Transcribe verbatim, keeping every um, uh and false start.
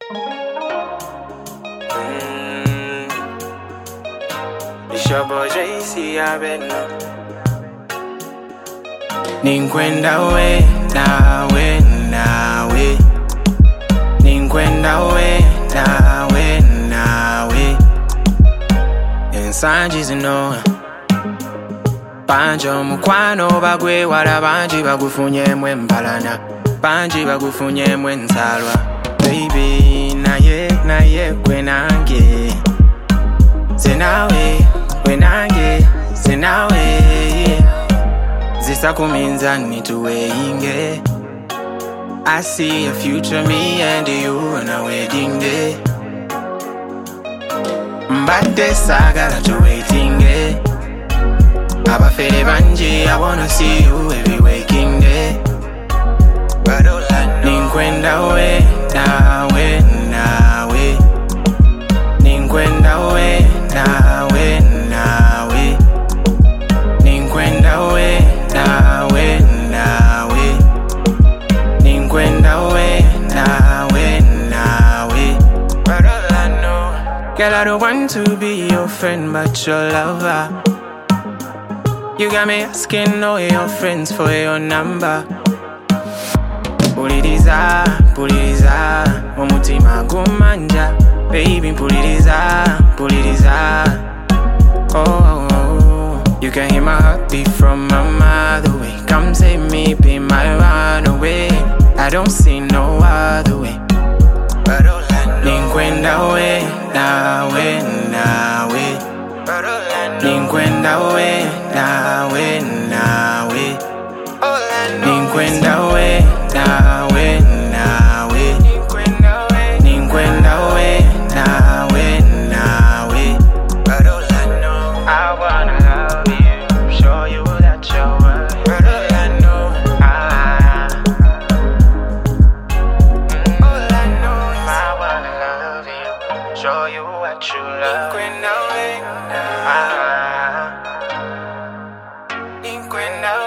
Mm. It's your boy J C, I bet no. Ninkwenda we, nawe, nawe. Ninkwenda we, nawe, nawe. Ensangi zino banjo mukwano bagwe wala banji bagufunyemu empalana, banji bagufunyemu ensalwa. Baby, naye, naye, gwe nange. Zenawe, gwe nange, zenawe. Zisa kuminzani tuweinge. I see a future, me and you on a wedding day. Mbate sagala to waiting day. Abafere banji, I wanna see you every waking day. But all I know, ninkwenda we, nawe, nawe. Ninkwenda we, nawe, nawe. Ninkwenda we, nawe, nawe. Ninkwenda we, nawe, nawe. But all I know, girl, I don't want to be your friend, but your lover. You got me asking all your friends for your number. Puliriza, puliriza, omutima gumanja. Baby, puliriza, puliriza. Oh, oh, oh. You can hear my heartbeat from a mile away. Come save me, be my runaway. I don't see no other way. But all I know, ninkwenda we, nawe, nawe. But all I know, ninkwenda we, nawe, nawe. All I know, ninkwenda we, nawe, nawe. Ninkwenda we, nawe, nawe. But all I know, I wanna love you, show you that you're worth. But all I know, I, all I know is I wanna love you, show you what you love. Ninkwenda we, ah, Ninkwenda